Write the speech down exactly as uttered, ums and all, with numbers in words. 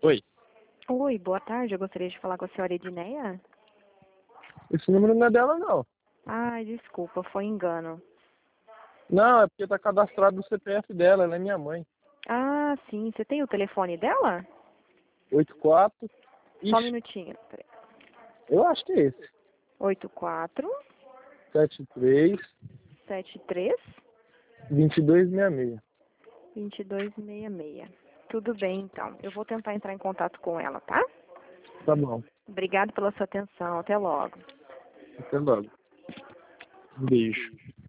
Oi, Oi, boa tarde. Eu gostaria de falar com a senhora Edneia. esse número não é dela, não. Ai, desculpa, foi engano. Não, é porque tá cadastrado no C P F dela, ela é minha mãe. Ah, sim. Você tem o telefone dela? oito quatro. Só um Ixi, minutinho. Peraí. eu acho que é esse. oito quatro sete três, sete três dois dois seis seis. dois dois seis seis. Tudo bem, então. Eu vou tentar entrar em contato com ela, tá? Tá bom. Obrigado pela sua atenção. Até logo. Até logo. Um beijo.